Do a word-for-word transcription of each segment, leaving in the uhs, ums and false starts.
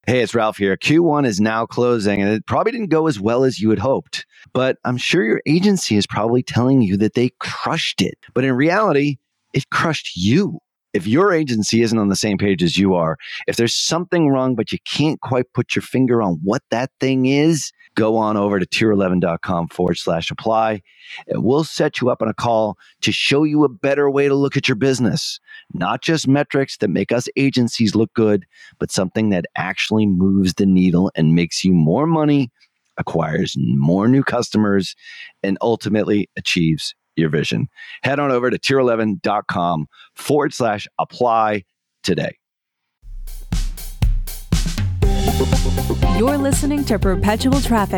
Hey, it's Ralph here. Q one is now closing, and it probably didn't go as well as you had hoped. But I'm sure your agency is probably telling you that they crushed it. But in reality, it crushed you. If your agency isn't on the same page as you are, if there's something wrong, but you can't quite put your finger on what that thing is, go on over to tier eleven dot com forward slash apply, and we'll set you up on a call to show you a better way to look at your business. Not just metrics that make us agencies look good, but something that actually moves the needle and makes you more money, acquires more new customers, and ultimately achieves your vision. Head on over to tier eleven dot com forward slash apply today. You're listening to Perpetual Traffic.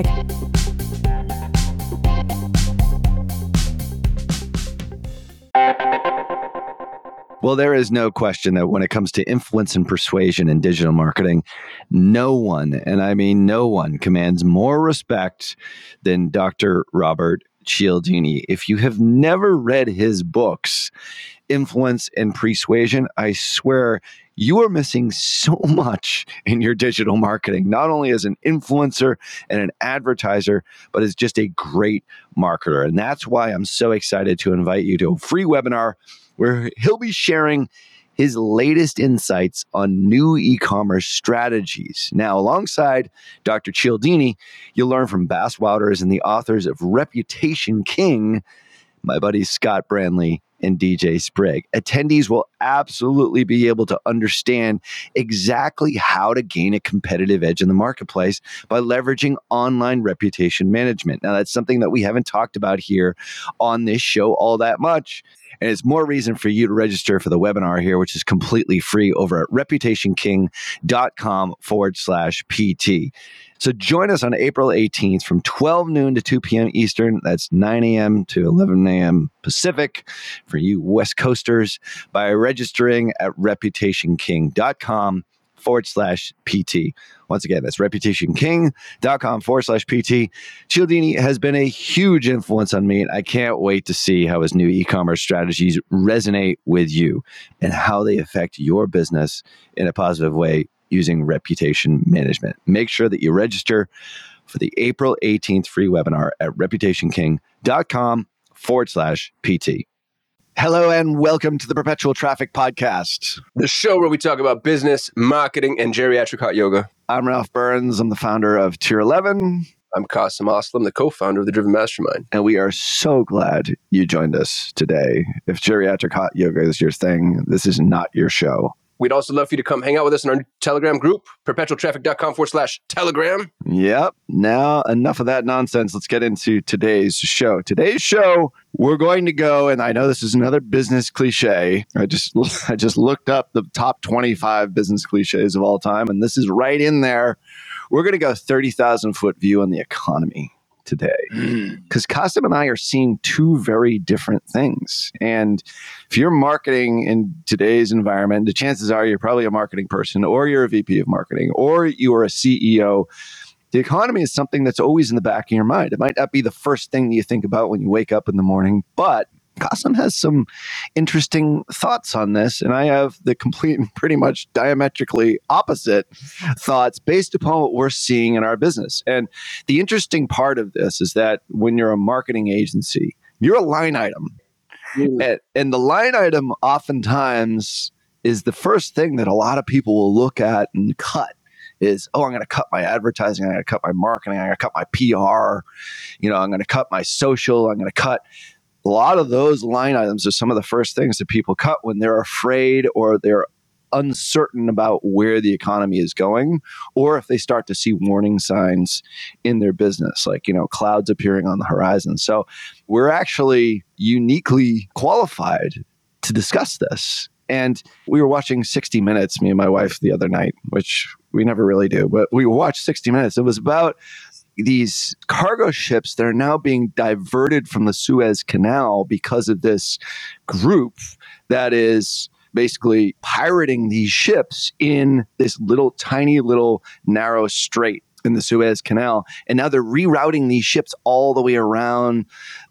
Well, there is no question that when it comes to influence and persuasion in digital marketing, no one, and I mean no one, commands more respect than Doctor Robert Cialdini. If you have never read his books, Influence and Persuasion, I swear you are missing so much in your digital marketing, not only as an influencer and an advertiser, but as just a great marketer. And that's why I'm so excited to invite you to a free webinar where he'll be sharing his latest insights on new e-commerce strategies. Now, alongside Doctor Cialdini, you'll learn from Bass Wouters and the authors of Reputation King, my buddies Scott Branley and D J Sprigg. Attendees will absolutely be able to understand exactly how to gain a competitive edge in the marketplace by leveraging online reputation management. Now, that's something that we haven't talked about here on this show all that much. And it's more reason for you to register for the webinar here, which is completely free over at reputation king dot com forward slash PT. So join us on April eighteenth from twelve noon to two p.m. Eastern. That's nine a.m. to eleven a.m. Pacific for you West Coasters by registering at reputation king dot com forward slash PT. Once again, that's reputation king dot com forward slash PT. Cialdini has been a huge influence on me, and I can't wait to see how his new e-commerce strategies resonate with you and how they affect your business in a positive way using reputation management. Make sure that you register for the April eighteenth free webinar at reputation king dot com forward slash PT. Hello and welcome to the Perpetual Traffic Podcast, the show where we talk about business, marketing, and geriatric hot yoga. I'm Ralph Burns. I'm the founder of Tier eleven. I'm Qasim Aslam, the co-founder of the Driven Mastermind. And we are so glad you joined us today. If geriatric hot yoga is your thing, this is not your show. We'd also love for you to come hang out with us in our Telegram group, perpetual traffic dot com forward slash Telegram. Yep. Now, enough of that nonsense. Let's get into today's show. Today's show, we're going to go, and I know this is another business cliche. I just I just looked up the top twenty-five business cliches of all time, and this is right in there. We're going to go thirty thousand foot view on the economy today, because Qasim and I are seeing two very different things. And if you're marketing in today's environment, the chances are you're probably a marketing person, or you're a V P of marketing, or you are a C E O. The economy is something that's always in the back of your mind. It might not be the first thing that you think about when you wake up in the morning, but Qasim has some interesting thoughts on this, and I have the complete and pretty much diametrically opposite thoughts based upon what we're seeing in our business. And the interesting part of this is that when you're a marketing agency, you're a line item. Mm. And, and the line item oftentimes is the first thing that a lot of people will look at and cut. Is, oh, I'm going to cut my advertising, I'm going to cut my marketing, I'm going to cut my P R, you know, I'm going to cut my social, I'm going to cut. A lot of those line items are some of the first things that people cut when they're afraid or they're uncertain about where the economy is going, or if they start to see warning signs in their business, like, you know, clouds appearing on the horizon. So we're actually uniquely qualified to discuss this. And we were watching sixty minutes, me and my wife, the other night, which we never really do, but we watched sixty minutes. It was about these cargo ships that are now being diverted from the Suez Canal because of this group that is basically pirating these ships in this little tiny little narrow strait in the Suez Canal. And now they're rerouting these ships all the way around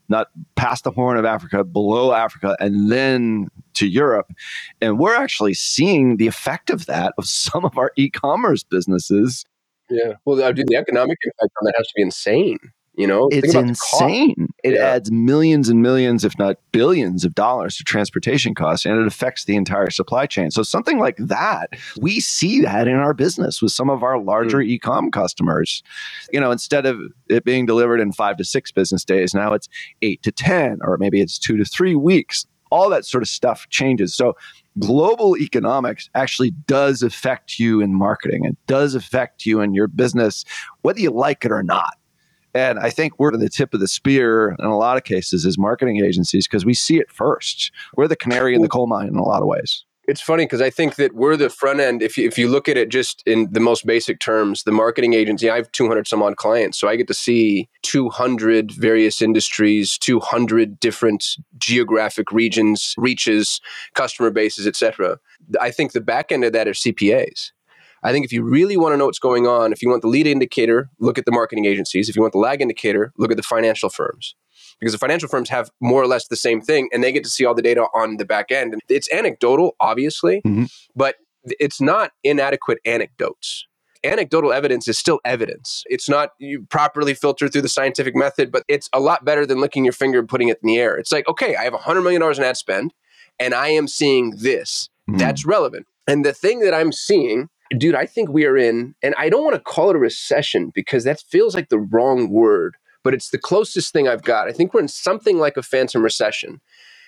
not past the Horn of Africa, below Africa, and then to Europe. And we're actually seeing the effect of that of some of our e-commerce businesses. Yeah. Well, uh, dude, the economic impact on that has to be insane. You know, it's insane. It yeah. adds millions and millions, if not billions of dollars to transportation costs, and it affects the entire supply chain. So something like that, we see that in our business with some of our larger mm. e-com customers. You know, instead of it being delivered in five to six business days, now it's eight to ten, or maybe it's two to three weeks. All that sort of stuff changes. So global economics actually does affect you in marketing. It does affect you in your business, whether you like it or not. And I think we're the tip of the spear in a lot of cases as marketing agencies because we see it first. We're the canary in the coal mine in a lot of ways. It's funny because I think that we're the front end. If you, if you look at it just in the most basic terms, the marketing agency, I have two hundred some odd clients. So I get to see two hundred various industries, two hundred different geographic regions, reaches, customer bases, et cetera. I think the back end of that are C P As. I think if you really want to know what's going on, if you want the lead indicator, look at the marketing agencies. If you want the lag indicator, look at the financial firms. Because the financial firms have more or less the same thing, and they get to see all the data on the back end. And it's anecdotal, obviously, mm-hmm. but it's not inadequate anecdotes. Anecdotal evidence is still evidence. It's not you properly filtered through the scientific method, but it's a lot better than licking your finger and putting it in the air. It's like, okay, I have one hundred million dollars in ad spend, and I am seeing this. Mm-hmm. That's relevant. And the thing that I'm seeing, dude, I think we are in, and I don't want to call it a recession because that feels like the wrong word, but it's the closest thing I've got. I think we're in something like a phantom recession.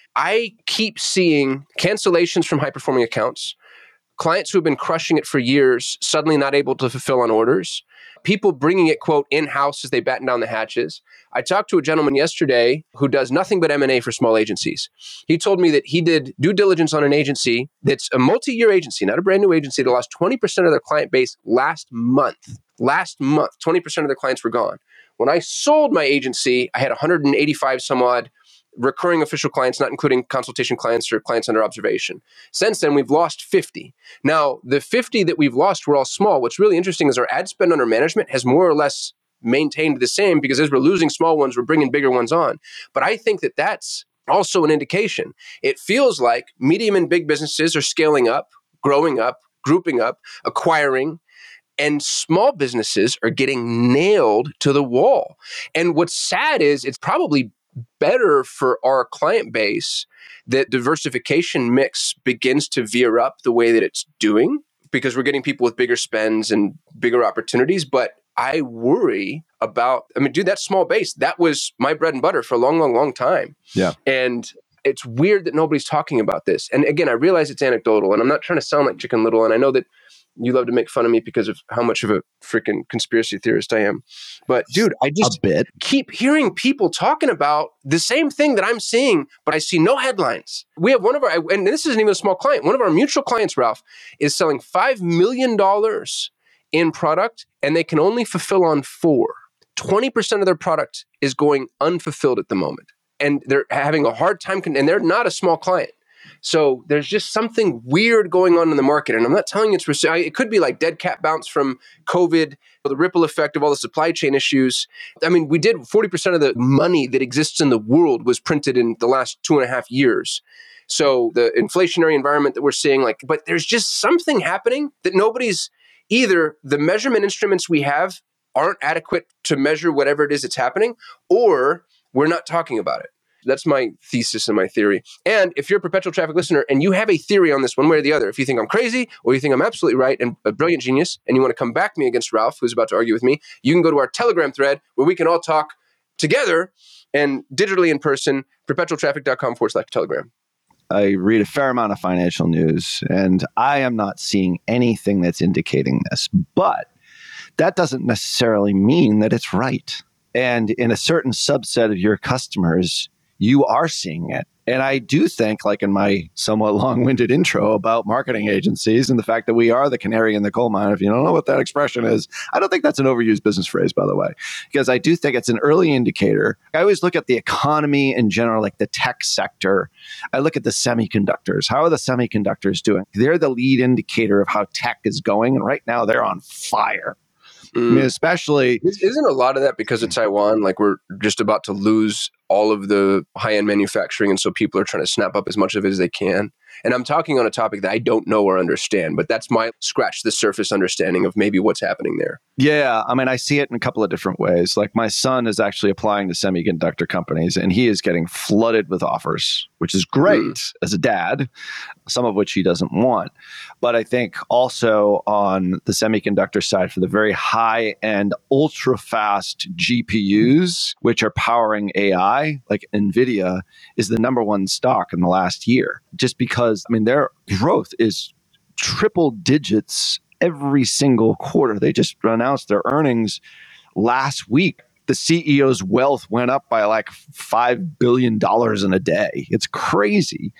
I keep seeing cancellations from high-performing accounts, clients who have been crushing it for years, suddenly not able to fulfill on orders, people bringing it, quote, in-house as they batten down the hatches. I talked to a gentleman yesterday who does nothing but M and A for small agencies. He told me that he did due diligence on an agency that's a multi-year agency, not a brand new agency, that lost twenty percent of their client base last month. Last month, twenty percent of their clients were gone. When I sold my agency, I had one hundred eighty-five some odd recurring official clients, not including consultation clients or clients under observation. Since then, we've lost fifty. Now, the fifty that we've lost were all small. What's really interesting is our ad spend under management has more or less maintained the same because as we're losing small ones, we're bringing bigger ones on. But I think that that's also an indication. It feels like medium and big businesses are scaling up, growing up, grouping up, acquiring, and small businesses are getting nailed to the wall. And what's sad is it's probably better for our client base that diversification mix begins to veer up the way that it's doing because we're getting people with bigger spends and bigger opportunities. But I worry about, I mean, dude, that small base, that was my bread and butter for a long, long, long time. Yeah. And it's weird that nobody's talking about this. And again, I realize it's anecdotal and I'm not trying to sound like Chicken Little. And I know that you love to make fun of me because of how much of a freaking conspiracy theorist I am. But dude, I just a bit. keep hearing people talking about the same thing that I'm seeing, but I see no headlines. We have one of our, and this isn't even a small client, one of our mutual clients, Ralph, is selling five million dollars in product and they can only fulfill on four. twenty percent of their product is going unfulfilled at the moment. And they're having a hard time, con- and they're not a small client. So there's just something weird going on in the market. And I'm not telling you it's, res- it could be like dead cat bounce from COVID, the ripple effect of all the supply chain issues. I mean, we did forty percent of the money that exists in the world was printed in the last two and a half years. So the inflationary environment that we're seeing, like, but there's just something happening that nobody's, either the measurement instruments we have aren't adequate to measure whatever it is that's happening, or we're not talking about it. That's my thesis and my theory. And if you're a Perpetual Traffic listener and you have a theory on this one way or the other, if you think I'm crazy or you think I'm absolutely right and a brilliant genius and you want to come back me against Ralph, who's about to argue with me, you can go to our Telegram thread where we can all talk together and digitally in person, perpetualtraffic.com forward slash Telegram. I read a fair amount of financial news and I am not seeing anything that's indicating this, but that doesn't necessarily mean that it's right. And in a certain subset of your customers, you are seeing it. And I do think, like in my somewhat long-winded intro about marketing agencies and the fact that we are the canary in the coal mine, if you don't know what that expression is, I don't think that's an overused business phrase, by the way, because I do think it's an early indicator. I always look at the economy in general, like the tech sector. I look at the semiconductors. How are the semiconductors doing? They're the lead indicator of how tech is going. And right now they're on fire. Mm. I mean, especially... Isn't a lot of that because of Taiwan? Like we're just about to lose all of the high-end manufacturing. And so people are trying to snap up as much of it as they can. And I'm talking on a topic that I don't know or understand, but that's my scratch the surface understanding of maybe what's happening there. Yeah. I mean, I see it in a couple of different ways. Like my son is actually applying to semiconductor companies and he is getting flooded with offers, which is great mm. as a dad, some of which he doesn't want. But I think also on the semiconductor side for the very high end, ultra fast G P Us, which are powering A I, like NVIDIA is the number one stock in the last year, just because I mean, their growth is triple digits every single quarter. They just announced their earnings last week. The C E O's wealth went up by like five billion dollars in a day. It's crazy.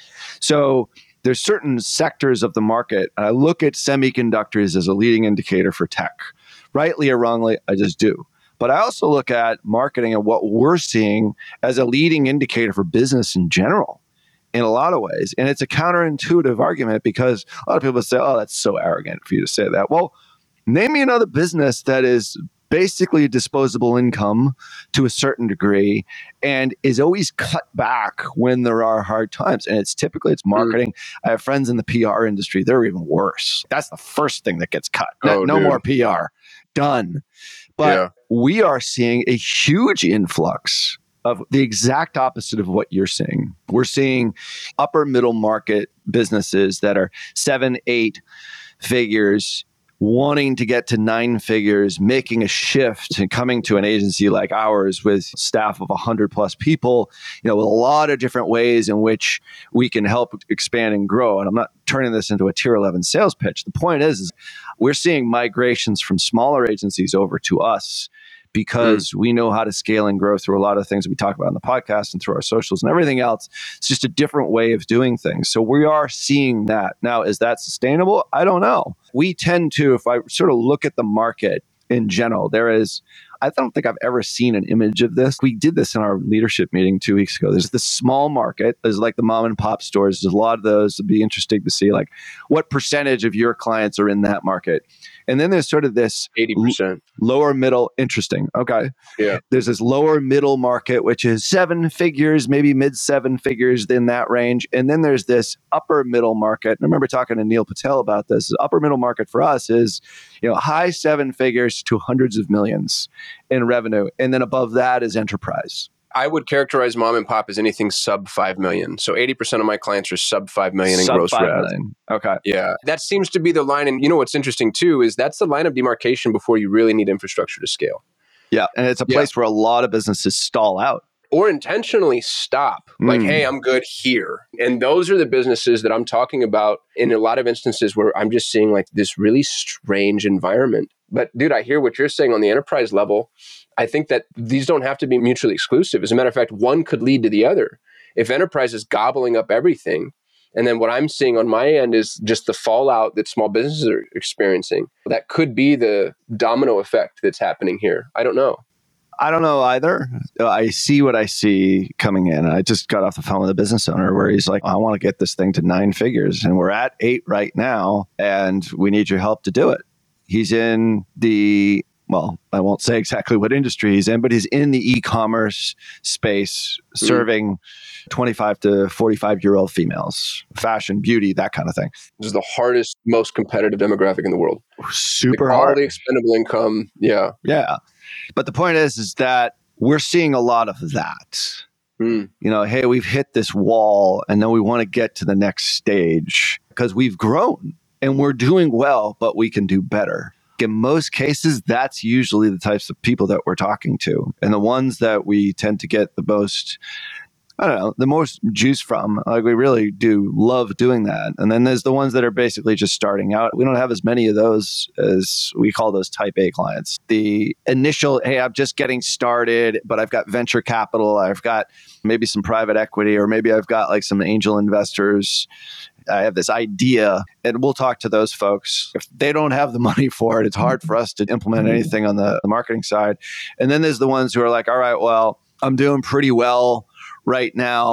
So there's certain sectors of the market, and I look at semiconductors as a leading indicator for tech. Rightly or wrongly, I just do. But I also look at marketing and what we're seeing as a leading indicator for business in general. In a lot of ways. And it's a counterintuitive argument because a lot of people say, oh, that's so arrogant for you to say that. Well, name me another business that is basically disposable income to a certain degree and is always cut back when there are hard times. And it's typically it's marketing. Mm. I have friends in the P R industry. They're even worse. That's the first thing that gets cut. No, oh, no more P R. Done. But yeah. we are seeing a huge influx of the exact opposite of what you're seeing. We're seeing upper middle market businesses that are seven, eight figures, wanting to get to nine figures, making a shift and coming to an agency like ours with staff of one hundred plus people, you know, with a lot of different ways in which we can help expand and grow. And I'm not turning this into a tier eleven sales pitch. The point is, is we're seeing migrations from smaller agencies over to us because mm. we know how to scale and grow through a lot of things that we talk about on the podcast and through our socials and everything else. It's just a different way of doing things. So we are seeing that. Now, is that sustainable? I don't know. We tend to, if I sort of look at the market in general, there is, I don't think I've ever seen an image of this. We did this in our leadership meeting two weeks ago. There's this small market. There's like the mom and pop stores. There's a lot of those. It'd be interesting to see like what percentage of your clients are in that market. And then there's sort of this eighty percent l- lower middle, interesting. Okay. Yeah. There's this lower middle market, which is seven figures, maybe mid seven figures in that range. And then there's this upper middle market. And I remember talking to Neil Patel about this. The upper middle market for us is, you know, high seven figures to hundreds of millions in revenue. And then above that is enterprise. I would characterize mom and pop as anything sub five million. So eighty percent of my clients are sub five million in sub gross rev. Okay. Yeah. That seems to be the line. And you know what's interesting too, is that's the line of demarcation before you really need infrastructure to scale. Yeah. And it's a place yeah. where a lot of businesses stall out. Or intentionally stop. Like, mm. hey, I'm good here. And those are the businesses that I'm talking about in a lot of instances where I'm just seeing like this really strange environment. But dude, I hear what you're saying on the enterprise level. I think that these don't have to be mutually exclusive. As a matter of fact, one could lead to the other. If enterprise is gobbling up everything, and then what I'm seeing on my end is just the fallout that small businesses are experiencing, that could be the domino effect that's happening here. I don't know. I don't know either. I see what I see coming in. I just got off the phone with a business owner where he's like, I want to get this thing to nine figures. And we're at eight right now, and we need your help to do it. He's in the, well, I won't say exactly what industry he's in, but he's in the e-commerce space, mm. serving twenty-five to forty-five-year-old females, fashion, beauty, that kind of thing. This is the hardest, most competitive demographic in the world. Super like hard. All the expendable income, yeah. Yeah. But the point is, is that we're seeing a lot of that. Mm. You know, hey, we've hit this wall and then we want to get to the next stage because we've grown and we're doing well, but we can do better. In most cases, that's usually the types of people that we're talking to. And the ones that we tend to get the most, I don't know, the most juice from. Like we really do love doing that. And then there's the ones that are basically just starting out. We don't have as many of those as we call those type A clients. The initial, hey, I'm just getting started, but I've got venture capital. I've got maybe some private equity, or maybe I've got like some angel investors. I have this idea, and we'll talk to those folks. If they don't have the money for it, it's hard for us to implement anything on the, the marketing side. And then there's the ones who are like, all right, well, I'm doing pretty well right now.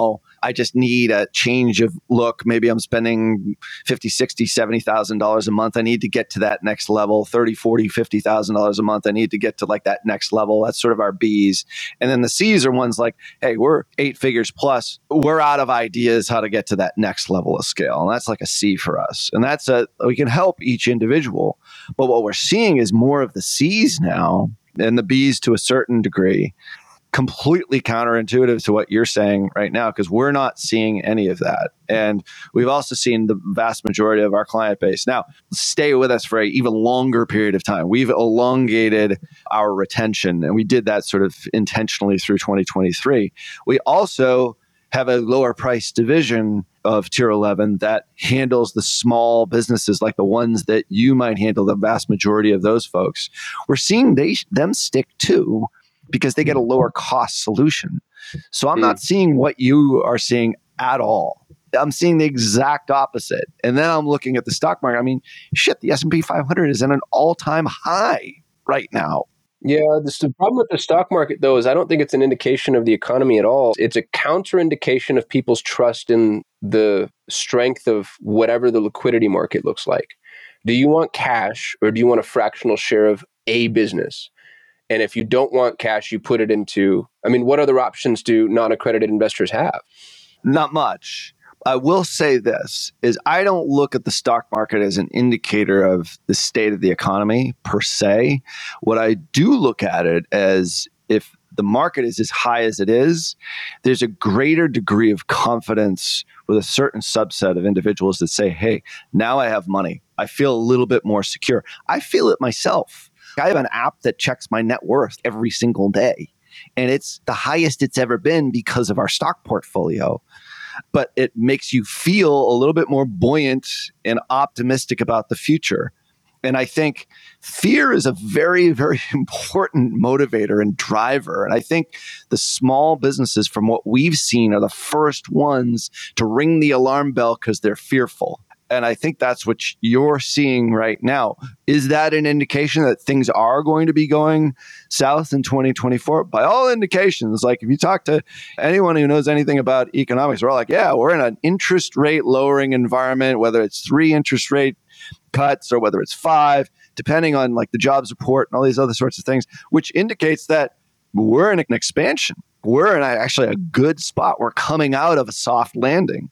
I just need a change of look. Maybe I'm spending fifty, sixty, seventy thousand dollars a month. I need to get to that next level, thirty, forty, fifty thousand dollars a month. I need to get to like that next level. That's sort of our B's. And then the C's are ones like, hey, we're eight figures plus. We're out of ideas how to get to that next level of scale. And that's like a C for us. And that's a, we can help each individual. But what we're seeing is more of the C's now and the B's to a certain degree. Completely counterintuitive to what you're saying right now, because we're not seeing any of that. And we've also seen the vast majority of our client base now stay with us for an even longer period of time. We've elongated our retention, and we did that sort of intentionally through twenty twenty-three. We also have a lower price division of Tier eleven that handles the small businesses like the ones that you might handle, the vast majority of those folks. We're seeing they them stick too, because they get a lower cost solution. So I'm mm. not seeing what you are seeing at all. I'm seeing the exact opposite. And then I'm looking at the stock market. I mean, shit, the S and P five hundred is at an all-time high right now. Yeah, this, the problem with the stock market, though, is I don't think it's an indication of the economy at all. It's a counterindication of people's trust in the strength of whatever the liquidity market looks like. Do you want cash, or do you want a fractional share of a business? And if you don't want cash, you put it into, I mean, what other options do non-accredited investors have? Not much. I will say this, is I don't look at the stock market as an indicator of the state of the economy per se. What I do look at it as, if the market is as high as it is, there's a greater degree of confidence with a certain subset of individuals that say, hey, now I have money. I feel a little bit more secure. I feel it myself. I have an app that checks my net worth every single day, and it's the highest it's ever been because of our stock portfolio. But it makes you feel a little bit more buoyant and optimistic about the future. And I think fear is a very, very important motivator and driver. And I think the small businesses, from what we've seen, are the first ones to ring the alarm bell because they're fearful. And I think that's what you're seeing right now. Is that an indication that things are going to be going south in twenty twenty-four? By all indications, like if you talk to anyone who knows anything about economics, we're all like, yeah, we're in an interest rate lowering environment, whether it's three interest rate cuts or whether it's five, depending on like the jobs report and all these other sorts of things, which indicates that we're in an expansion. We're in actually a good spot. We're coming out of a soft landing.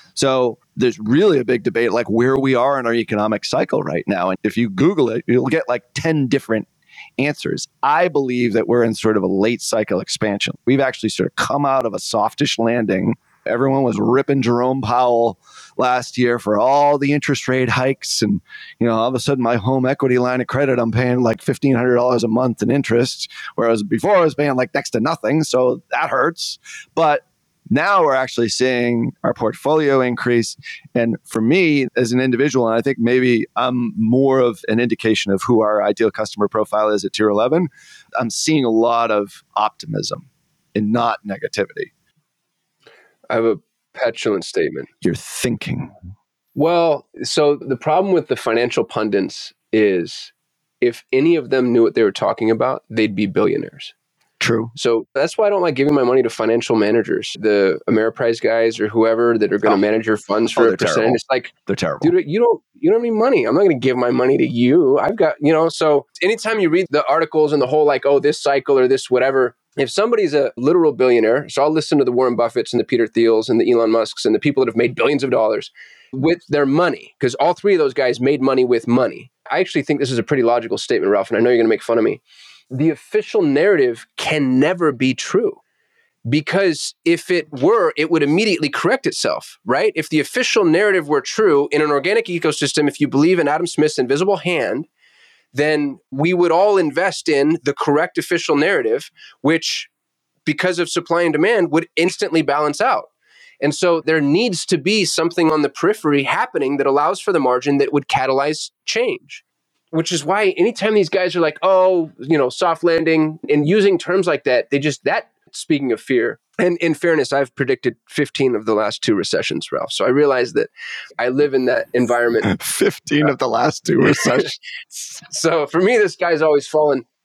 So there's really a big debate like where we are in our economic cycle right now. And if you Google it, you'll get like ten different answers. I believe that we're in sort of a late cycle expansion. We've actually sort of come out of a softish landing. Everyone was ripping Jerome Powell last year for all the interest rate hikes. And, you know, all of a sudden my home equity line of credit, I'm paying like fifteen hundred dollars a month in interest, whereas before I was paying like next to nothing. So that hurts. But now we're actually seeing our portfolio increase. And for me as an individual, and I think maybe I'm more of an indication of who our ideal customer profile is at Tier eleven, I'm seeing a lot of optimism and not negativity. I have a petulant statement. You're thinking. Well, so the problem with the financial pundits is if any of them knew what they were talking about, they'd be billionaires. True. So that's why I don't like giving my money to financial managers, the Ameriprise guys or whoever that are going to oh. manage your funds for oh, a percentage. Terrible. It's like, they're terrible. Dude, you don't, you don't have any money. I'm not going to give my money to you. I've got, you know, so anytime you read the articles and the whole like, oh, this cycle or this whatever, if somebody's a literal billionaire, so I'll listen to the Warren Buffetts and the Peter Thiels and the Elon Musks and the people that have made billions of dollars with their money, because all three of those guys made money with money. I actually think this is a pretty logical statement, Ralph, and I know you're going to make fun of me. The official narrative can never be true, because if it were, it would immediately correct itself, right? If the official narrative were true in an organic ecosystem, if you believe in Adam Smith's invisible hand, then we would all invest in the correct official narrative, which, because of supply and demand, would instantly balance out. And so there needs to be something on the periphery happening that allows for the margin that would catalyze change. Which is why anytime these guys are like, oh, you know, soft landing, and using terms like that, they just, that, speaking of fear, and in fairness, I've predicted fifteen of the last two recessions, Ralph. So I realize that I live in that environment. fifteen of the last two recessions. So for me, this guy's always fallen.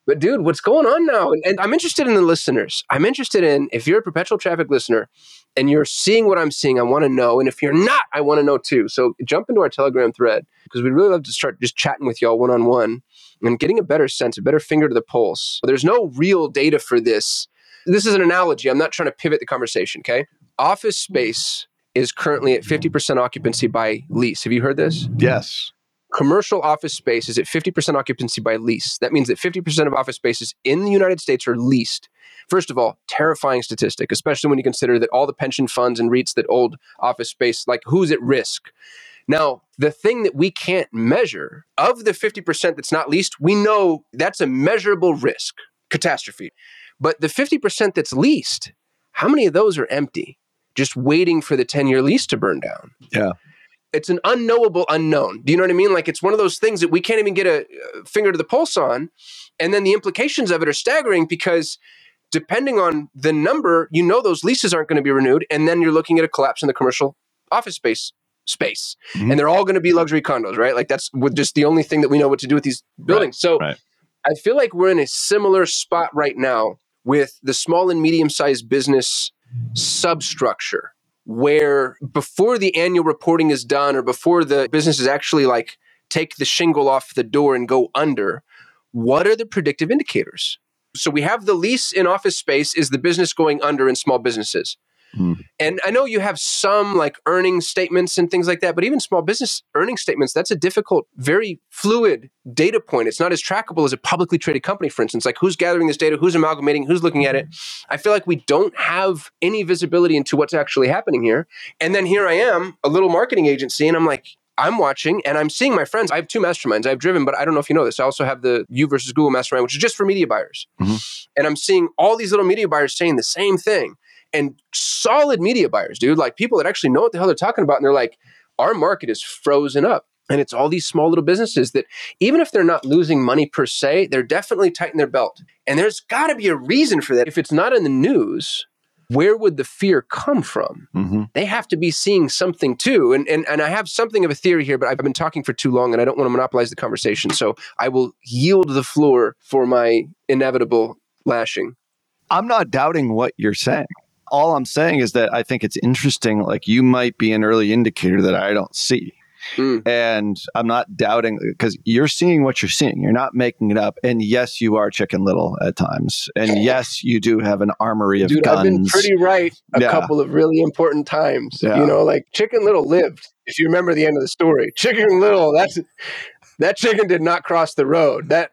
But dude, what's going on now? And, and I'm interested in the listeners. I'm interested in, if you're a Perpetual Traffic listener and you're seeing what I'm seeing, I want to know. And if you're not, I want to know too. So jump into our Telegram thread, because we'd really love to start just chatting with y'all one-on-one and getting a better sense, a better finger to the pulse. There's no real data for this. This is an analogy. I'm not trying to pivot the conversation, okay? Office space is currently at fifty percent occupancy by lease. Have you heard this? Yes. Commercial office space is at fifty percent occupancy by lease. That means that fifty percent of office spaces in the United States are leased. First of all, terrifying statistic, especially when you consider that all the pension funds and REITs that hold office space, like who's at risk? Now, the thing that we can't measure, of the fifty percent that's not leased, we know that's a measurable risk, catastrophe. But the fifty percent that's leased, how many of those are empty, just waiting for the ten-year lease to burn down? Yeah. It's an unknowable unknown. Do you know what I mean? Like, it's one of those things that we can't even get a finger to the pulse on. And then the implications of it are staggering, because depending on the number, you know those leases aren't going to be renewed. And then you're looking at a collapse in the commercial office space space. Mm-hmm. And they're all going to be luxury condos, right? Like, that's just the only thing that we know what to do with these buildings. Right, so right. I feel like we're in a similar spot right now with the small and medium-sized business substructure, where before the annual reporting is done, or before the businesses actually like take the shingle off the door and go under, what are the predictive indicators? So we have the lease in office space is the business going under in small businesses. Hmm. And I know you have some like earnings statements and things like that, but even small business earnings statements, that's a difficult, very fluid data point. It's not as trackable as a publicly traded company, for instance. Like, who's gathering this data, who's amalgamating, who's looking at it? I feel like we don't have any visibility into what's actually happening here. And then here I am, a little marketing agency, and I'm like, I'm watching and I'm seeing my friends. I have two masterminds. I've driven, but I don't know if you know this. I also have the You versus Google mastermind, which is just for media buyers. Mm-hmm. And I'm seeing all these little media buyers saying the same thing. And solid media buyers, dude, like people that actually know what the hell they're talking about. And they're like, our market is frozen up. And it's all these small little businesses that, even if they're not losing money per se, they're definitely tightening their belt. And there's got to be a reason for that. If it's not in the news, where would the fear come from? Mm-hmm. They have to be seeing something too. And, and and I have something of a theory here, but I've been talking for too long and I don't want to monopolize the conversation. So I will yield the floor for my inevitable lashing. I'm not doubting what you're saying. All I'm saying is that I think it's interesting. Like, you might be an early indicator that I don't see. Mm. And I'm not doubting, because you're seeing what you're seeing. You're not making it up. And yes, you are Chicken Little at times. And yes, you do have an armory of Dude, guns. I've been pretty right a yeah. couple of really important times. Yeah. You know, like Chicken Little lived. If you remember the end of the story, Chicken Little, that's that chicken did not cross the road. That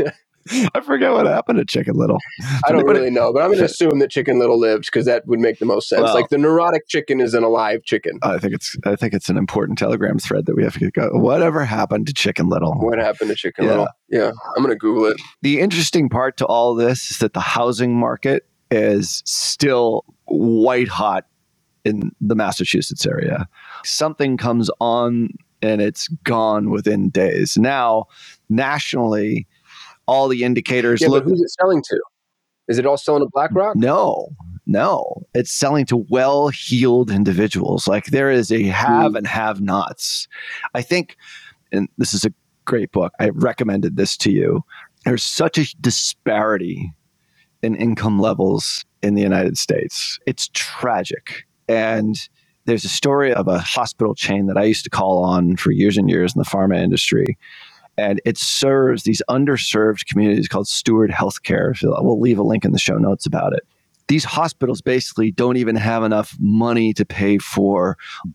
I forget what happened to Chicken Little. I don't really know, but I'm going to assume that Chicken Little lived, because that would make the most sense. Well, like, the neurotic chicken is an alive chicken. I think it's I think it's an important Telegram thread that we have to go. Whatever happened to Chicken Little? What happened to Chicken yeah. Little? Yeah, I'm going to Google it. The interesting part to all this is that the housing market is still white hot in the Massachusetts area. Something comes on and it's gone within days. Now, nationally, all the indicators yeah, look. But who's it selling to? Is it all selling to BlackRock? No, no. It's selling to well-heeled individuals. Like, there is a have mm. and have-nots. I think, and this is a great book, I recommended this to you. There's such a disparity in income levels in the United States. It's tragic. And there's a story of a hospital chain that I used to call on for years and years in the pharma industry. And it serves these underserved communities called Steward Healthcare. So we'll leave a link in the show notes about it. These hospitals basically don't even have enough money to pay for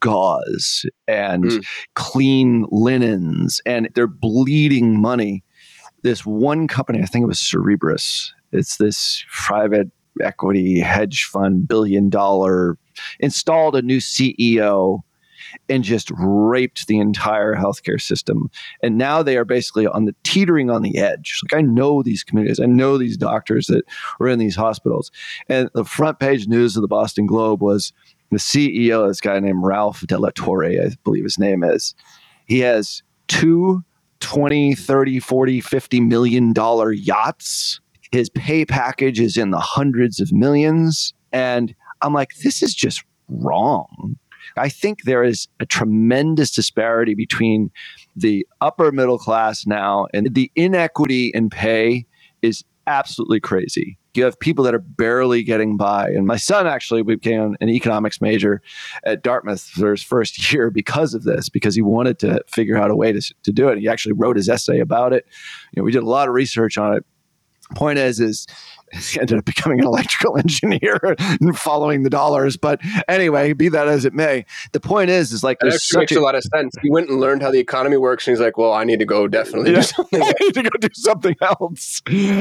gauze and mm. clean linens, and they're bleeding money. This one company, I think it was Cerebras, it's this private equity hedge fund, billion dollar, installed a new C E O and just raped the entire healthcare system. And now they are basically on the teetering on the edge. Like, I know these communities, I know these doctors that were in these hospitals. And the front page news of the Boston Globe was the C E O, this guy named Ralph De La Torre, I believe his name is. He has two twenty, thirty, forty, fifty million dollar yachts. His pay package is in the hundreds of millions. And I'm like, this is just wrong. I think there is a tremendous disparity between the upper middle class now, and the inequity in pay is absolutely crazy. You have people that are barely getting by. And my son actually became an economics major at Dartmouth for his first year because of this, because he wanted to figure out a way to, to do it. He actually wrote his essay about it. You know, we did a lot of research on it. Point is, is he ended up becoming an electrical engineer and following the dollars. But anyway, be that as it may, the point is, is like, that actually makes a, a lot of sense. He went and learned how the economy works, and he's like, "Well, I need to go definitely yeah, do something. I need to go do something else."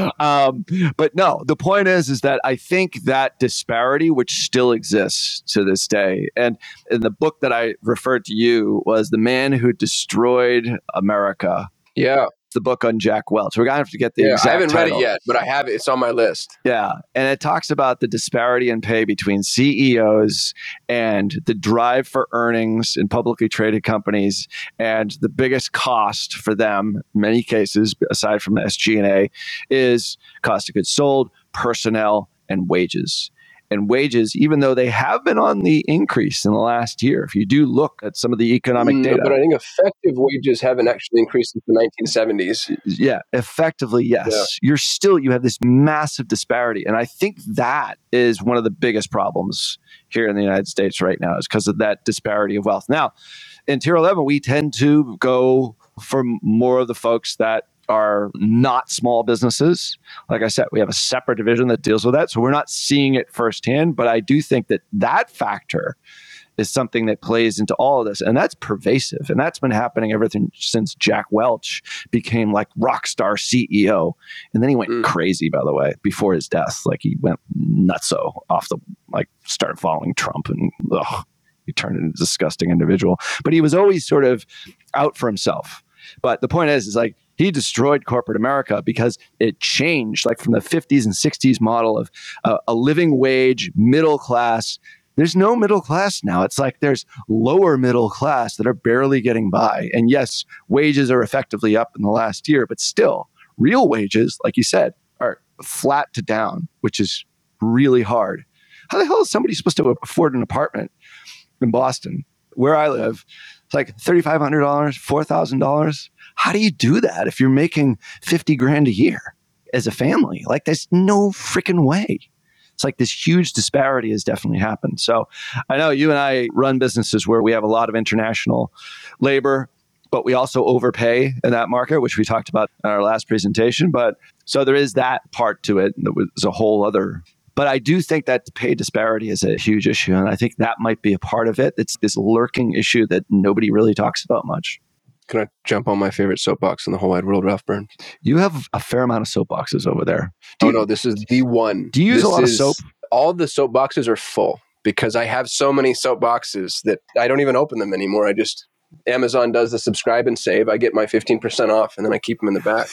Um, but no, the point is, is that I think that disparity, which still exists to this day, and in the book that I referred to you was The Man Who Destroyed America. Yeah. The book on Jack Welch. We're going to have to get the yeah, exact I haven't title. read it yet, but I have it. It's on my list. Yeah. And it talks about the disparity in pay between C E Os and the drive for earnings in publicly traded companies. And the biggest cost for them, in many cases, aside from the S G and A, is cost of goods sold, personnel, and wages. And wages, even though they have been on the increase in the last year, if you do look at some of the economic Mm, data. But I think effective wages haven't actually increased since the nineteen seventies. Yeah, effectively, yes. Yeah. You're still, you have this massive disparity. And I think that is one of the biggest problems here in the United States right now, is because of that disparity of wealth. Now, in Tier eleven, we tend to go for more of the folks that are not small businesses. Like I said, we have a separate division that deals with that. So we're not seeing it firsthand, but I do think that that factor is something that plays into all of this. And that's pervasive. And that's been happening ever since Jack Welch became like rock star C E O. And then he went mm. crazy, by the way, before his death. Like he went nutso off the, like started following Trump and ugh, he turned into a disgusting individual. But he was always sort of out for himself. But the point is, is like, he destroyed corporate America because it changed, like from the fifties and sixties model of uh, a living wage, middle class. There's no middle class now. It's like there's lower middle class that are barely getting by. And yes, wages are effectively up in the last year, but still, real wages, like you said, are flat to down, which is really hard. How the hell is somebody supposed to afford an apartment in Boston, where I live? It's like three thousand five hundred dollars, four thousand dollars. How do you do that if you're making fifty grand a year as a family? Like, there's no freaking way. It's like this huge disparity has definitely happened. So I know you and I run businesses where we have a lot of international labor, but we also overpay in that market, which we talked about in our last presentation. But so there is that part to it. There's a whole other. But I do think that pay disparity is a huge issue. And I think that might be a part of it. It's this lurking issue that nobody really talks about much. Can I jump on my favorite soapbox in the whole wide world, Ralph Burns? You have a fair amount of soapboxes over there. Do oh, you, no, this is the one. Do you use this a lot is, of soap? All the soapboxes are full because I have so many soapboxes that I don't even open them anymore. I just, Amazon does the subscribe and save. I get my fifteen percent off and then I keep them in the back.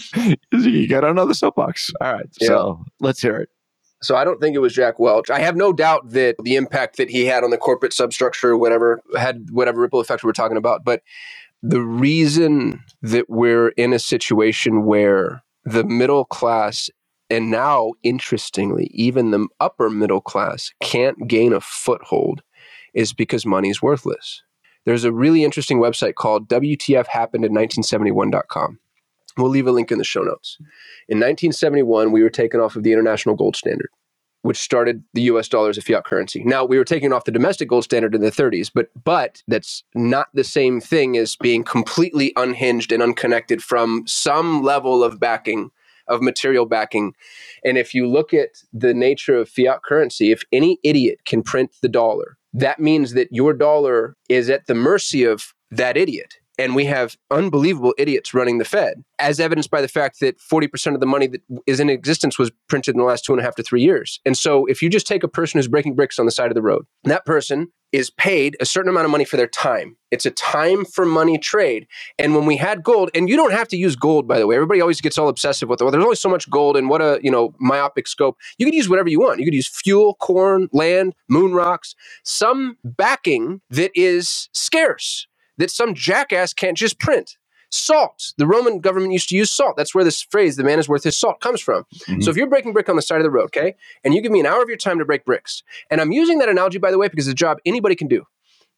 You got another soapbox. All right. Yeah. So let's hear it. So I don't think it was Jack Welch. I have no doubt that the impact that he had on the corporate substructure, whatever, had whatever ripple effect we're talking about. But the reason that we're in a situation where the middle class, and now, interestingly, even the upper middle class can't gain a foothold is because money's worthless. There's a really interesting website called W T F happened in nineteen seventy-one dot com. We'll leave a link in the show notes. In nineteen seventy-one, we were taken off of the international gold standard, which started the U S dollar as a fiat currency. Now, we were taking off the domestic gold standard in the thirties, but but that's not the same thing as being completely unhinged and unconnected from some level of backing, of material backing. And if you look at the nature of fiat currency, if any idiot can print the dollar, that means that your dollar is at the mercy of that idiot. And we have unbelievable idiots running the Fed, as evidenced by the fact that forty percent of the money that is in existence was printed in the last two and a half to three years. And so if you just take a person who's breaking bricks on the side of the road, that person is paid a certain amount of money for their time. It's a time for money trade. And when we had gold, and you don't have to use gold, by the way, everybody always gets all obsessive with, well, there's only so much gold and what a, you know, myopic scope. You could use whatever you want. You could use fuel, corn, land, moon rocks, some backing that is scarce, that some jackass can't just print. Salt. The Roman government used to use salt. That's where this phrase, the man is worth his salt, comes from. Mm-hmm. So if you're breaking brick on the side of the road, okay, and you give me an hour of your time to break bricks, and I'm using that analogy, by the way, because it's a job anybody can do.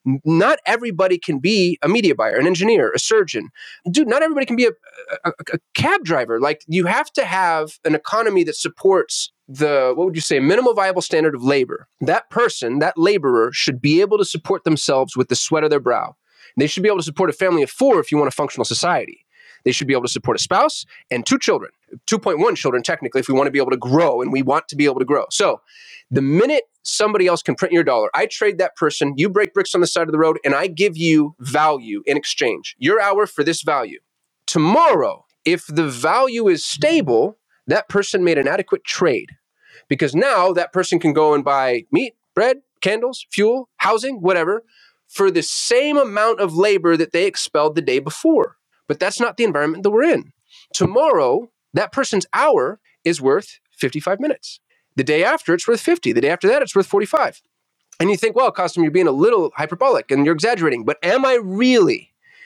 Not everybody can be a media buyer, an engineer, a surgeon. Dude, not everybody can be a, a, a cab driver. Like, you have to have an economy that supports the, what would you say, minimal viable standard of labor. That person, that laborer, should be able to support themselves with the sweat of their brow. They should be able to support a family of four if you want a functional society. They should be able to support a spouse and two children, two point one children technically, if we want to be able to grow, and we want to be able to grow. So the minute somebody else can print your dollar, I trade that person, you break bricks on the side of the road, and I give you value in exchange, your hour for this value. Tomorrow, if the value is stable, that person made an adequate trade, because now that person can go and buy meat, bread, candles, fuel, housing, whatever, for the same amount of labor that they expelled the day before. But that's not the environment that we're in. Tomorrow, that person's hour is worth fifty-five minutes. The day after, it's worth fifty. The day after that, it's worth forty-five. And you think, well, Costum, you're being a little hyperbolic and you're exaggerating. But am I really?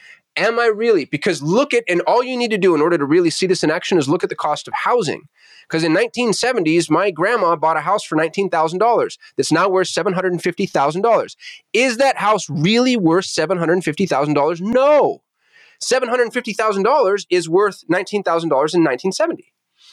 Am I really? Because look at, and all you need to do in order to really see this in action is look at the cost of housing. Because in nineteen seventies, my grandma bought a house for nineteen thousand dollars that's now worth seven hundred fifty thousand dollars. Is that house really worth seven hundred fifty thousand dollars? No. seven hundred fifty thousand dollars is worth nineteen thousand dollars in nineteen seventy.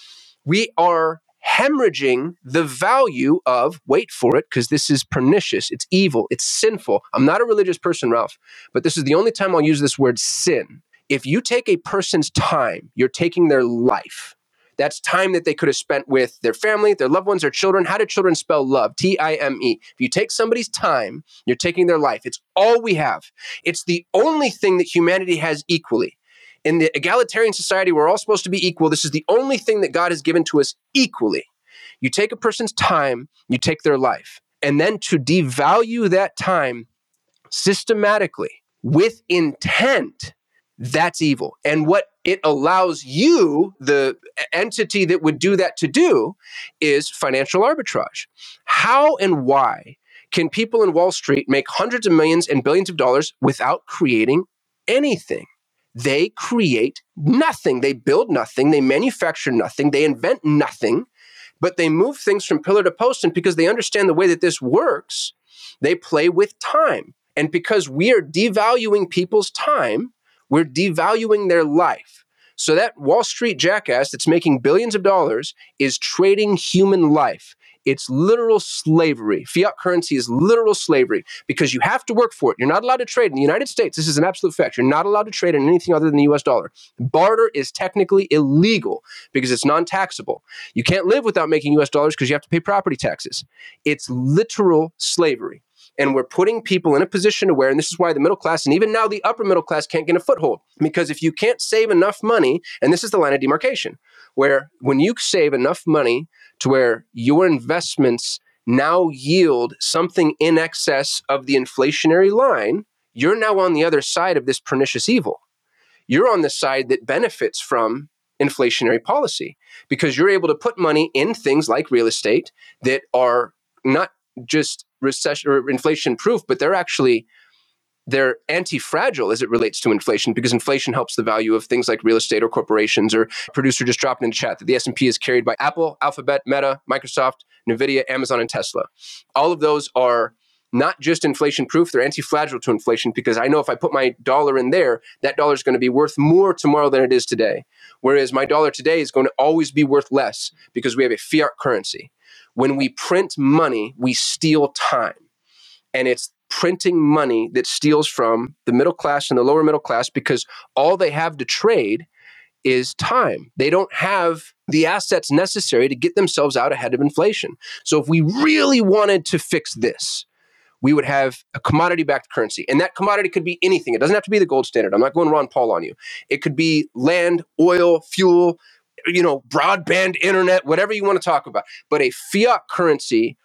We are hemorrhaging the value of, wait for it, because this is pernicious, it's evil, it's sinful. I'm not a religious person, Ralph, but this is the only time I'll use this word sin. If you take a person's time, you're taking their life. That's time that they could have spent with their family, their loved ones, their children. How do children spell love? T I M E. If you take somebody's time, you're taking their life. It's all we have. It's the only thing that humanity has equally. In the egalitarian society, we're all supposed to be equal. This is the only thing that God has given to us equally. You take a person's time, you take their life. And then to devalue that time systematically with intent, that's evil. And what it allows you, the entity that would do that, to do is financial arbitrage. How and why can people in Wall Street make hundreds of millions and billions of dollars without creating anything? They create nothing. They build nothing. They manufacture nothing. They invent nothing, but they move things from pillar to post. And because they understand the way that this works, they play with time. And because we are devaluing people's time, we're devaluing their life. So that Wall Street jackass that's making billions of dollars is trading human life. It's literal slavery. Fiat currency is literal slavery because you have to work for it. You're not allowed to trade in the United States. This is an absolute fact. You're not allowed to trade in anything other than the U S dollar. Barter is technically illegal because it's non-taxable. You can't live without making U S dollars because you have to pay property taxes. It's literal slavery. And we're putting people in a position to where, and this is why the middle class and even now the upper middle class can't get a foothold. Because if you can't save enough money, and this is the line of demarcation, where when you save enough money to where your investments now yield something in excess of the inflationary line, you're now on the other side of this pernicious evil. You're on the side that benefits from inflationary policy because you're able to put money in things like real estate that are not just recession or inflation proof, but they're actually they're anti-fragile as it relates to inflation because inflation helps the value of things like real estate or corporations. Or producer just dropped in the chat that the S and P is carried by Apple, Alphabet, Meta, Microsoft, NVIDIA, Amazon, and Tesla. All of those are not just inflation proof, they're anti-fragile to inflation because I know if I put my dollar in there, that dollar is going to be worth more tomorrow than it is today. Whereas my dollar today is going to always be worth less because we have a fiat currency. When we print money, we steal time. And it's printing money that steals from the middle class and the lower middle class because all they have to trade is time. They don't have the assets necessary to get themselves out ahead of inflation. So if we really wanted to fix this, we would have a commodity-backed currency. And that commodity could be anything. It doesn't have to be the gold standard. I'm not going Ron Paul on you. It could be land, oil, fuel, you know, broadband internet, whatever you want to talk about. But a fiat currency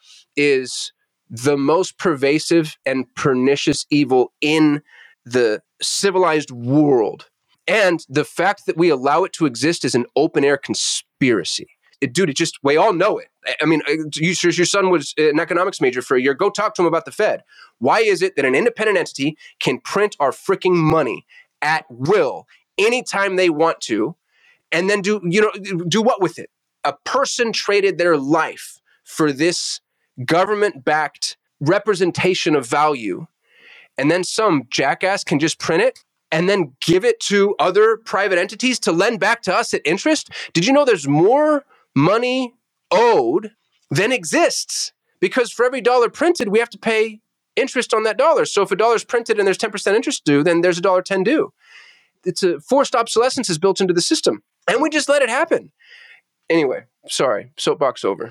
is the most pervasive and pernicious evil in the civilized world. And the fact that we allow it to exist is an open-air conspiracy. It, dude, it just, we all know it. I mean, you, your son was an economics major for a year. Go talk to him about the Fed. Why is it that an independent entity can print our freaking money at will anytime they want to, and then do, you know, do what with it? A person traded their life for this government-backed representation of value, and then some jackass can just print it and then give it to other private entities to lend back to us at interest? Did you know there's more money owed than exists? Because for every dollar printed, we have to pay interest on that dollar. So if a dollar is printed and there's ten percent interest due, then there's a dollar ten due. It's a forced obsolescence is built into the system, and we just let it happen. Anyway, sorry, soapbox over.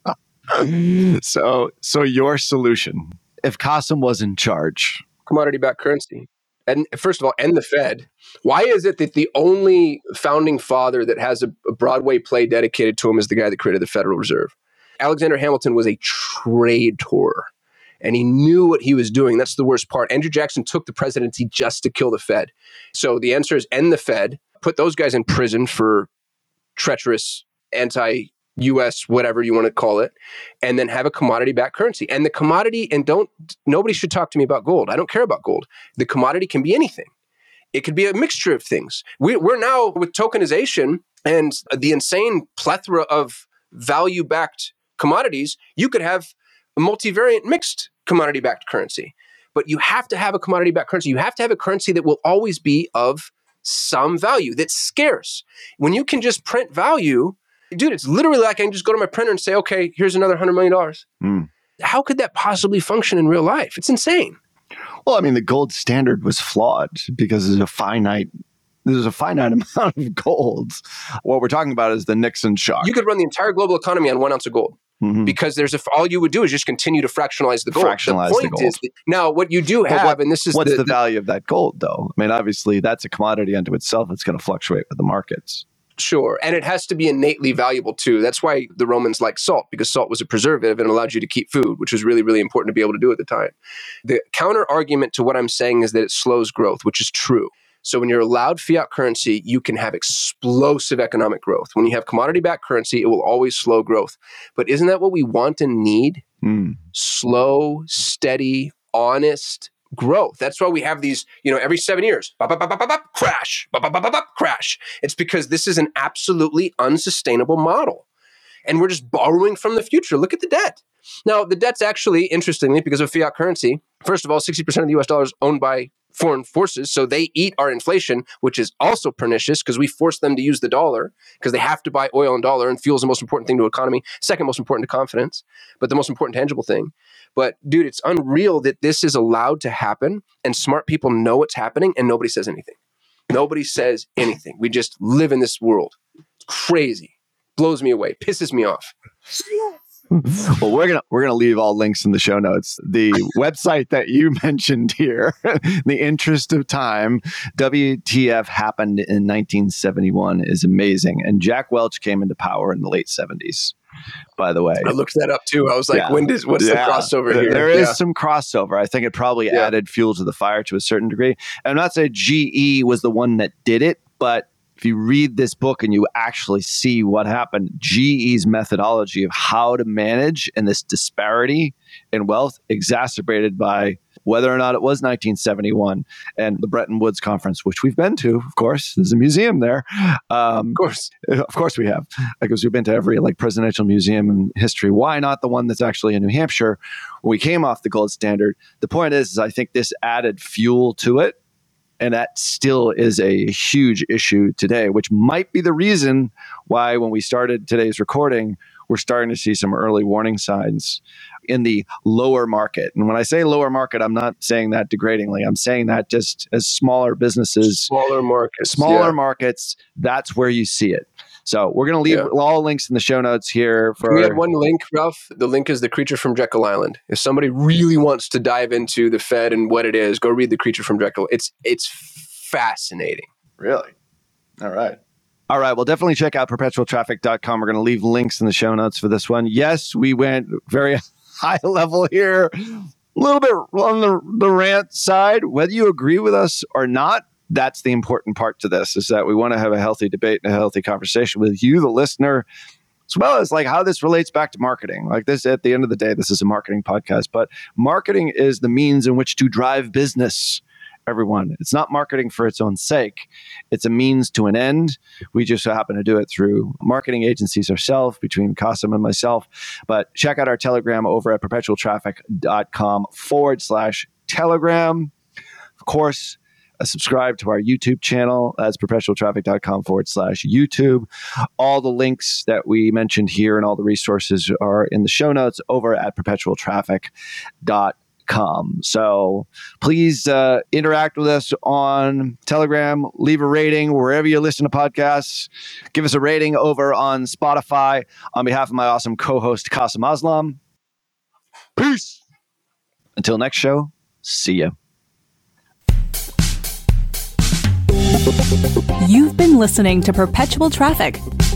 so, so your solution, if Qasim was in charge, commodity-backed currency, and first of all, and the Fed. Why is it that the only founding father that has a, a Broadway play dedicated to him is the guy that created the Federal Reserve? Alexander Hamilton was a traitor, and he knew what he was doing. That's the worst part. Andrew Jackson took the presidency just to kill the Fed. So the answer is end the Fed, put those guys in prison for treacherous anti-U S, whatever you want to call it, and then have a commodity-backed currency. And the commodity, and don't, nobody should talk to me about gold. I don't care about gold. The commodity can be anything. It could be a mixture of things. We, we're now, with tokenization and the insane plethora of value-backed commodities, you could have a multivariant mixed commodity-backed currency. But you have to have a commodity-backed currency. You have to have a currency that will always be of some value, that's scarce. When you can just print value, dude, it's literally like I can just go to my printer and say, okay, here's another one hundred million dollars. Mm. How could that possibly function in real life? It's insane. Well, I mean, the gold standard was flawed because there's a finite There's a finite amount of gold. What we're talking about is the Nixon shock. You could run the entire global economy on one ounce of gold. Mm-hmm. Because there's a, all you would do is just continue to fractionalize the gold. Fractionalize the point the gold. Is that, now, what you do have, what, and this is what's the, the value of that gold, though? I mean, obviously, that's a commodity unto itself. It's going to fluctuate with the markets. Sure. And it has to be innately valuable, too. That's why the Romans liked salt, because salt was a preservative and allowed you to keep food, which was really, really important to be able to do at the time. The counter argument to what I'm saying is that it slows growth, which is true. So when you're allowed fiat currency, you can have explosive economic growth. When you have commodity-backed currency, it will always slow growth. But isn't that what we want and need? Mm. Slow, steady, honest growth. That's why we have these, you know, every seven years, bop, bop, bop, bop, bop, crash, bop, bop, bop, bop, crash. It's because this is an absolutely unsustainable model. And we're just borrowing from the future. Look at the debt. Now, the debt's actually, interestingly, because of fiat currency, first of all, sixty percent of the U S dollar is owned by foreign forces, so they eat our inflation, which is also pernicious because we force them to use the dollar because they have to buy oil and dollar, and fuel is the most important thing to economy, second most important to confidence, but the most important tangible thing. But dude, it's unreal that this is allowed to happen, and smart people know it's happening, and nobody says anything. Nobody says anything. We just live in this world. It's crazy. Blows me away. Pisses me off. Well, we're gonna we're gonna leave all links in the show notes. The website that you mentioned here, in the interest of time, W T F happened in nineteen seventy-one, is amazing, and Jack Welch came into power in the late seventies. By the way, I looked that up too. I was like, yeah. when does what's yeah. the crossover here? There is yeah. some crossover. I think it probably yeah. added fuel to the fire to a certain degree. And I'm not saying G E was the one that did it, but if you read this book and you actually see what happened, G E's methodology of how to manage and this disparity in wealth exacerbated by whether or not it was nineteen seventy-one and the Bretton Woods Conference, which we've been to, of course. There's a museum there. Um, of course. Of course we have, because we've been to every like presidential museum in history. Why not the one that's actually in New Hampshire? When we came off the gold standard, the point is, is I think this added fuel to it. And that still is a huge issue today, which might be the reason why when we started today's recording, we're starting to see some early warning signs in the lower market. And when I say lower market, I'm not saying that degradingly. I'm saying that just as smaller businesses, smaller markets, smaller yeah. markets, that's where you see it. So we're going to leave yeah. all links in the show notes here. For we have one link, Ralph. The link is The Creature from Jekyll Island. If somebody really wants to dive into the Fed and what it is, go read The Creature from Jekyll. It's it's fascinating. Really? All right. All right. Well, definitely check out perpetual traffic dot com. We're going to leave links in the show notes for this one. Yes, we went very high level here, a little bit on the, the rant side. Whether you agree with us or not, that's the important part to this, is that we want to have a healthy debate and a healthy conversation with you, the listener, as well as like how this relates back to marketing. Like this, at the end of the day, this is a marketing podcast, but marketing is the means in which to drive business, everyone. It's not marketing for its own sake. It's a means to an end. We just happen to do it through marketing agencies ourselves, between Qasim and myself. But check out our Telegram over at perpetual traffic dot com forward slash Telegram. course, uh, subscribe to our YouTube channel. That's perpetualtraffic.com forward slash YouTube. All the links that we mentioned here and all the resources are in the show notes over at perpetual traffic dot com. So please uh, interact with us on Telegram, leave a rating wherever you listen to podcasts. Give us a rating over on Spotify. On behalf of my awesome co-host, Qasim Aslam, peace. Until next show, see ya. You've been listening to Perpetual Traffic,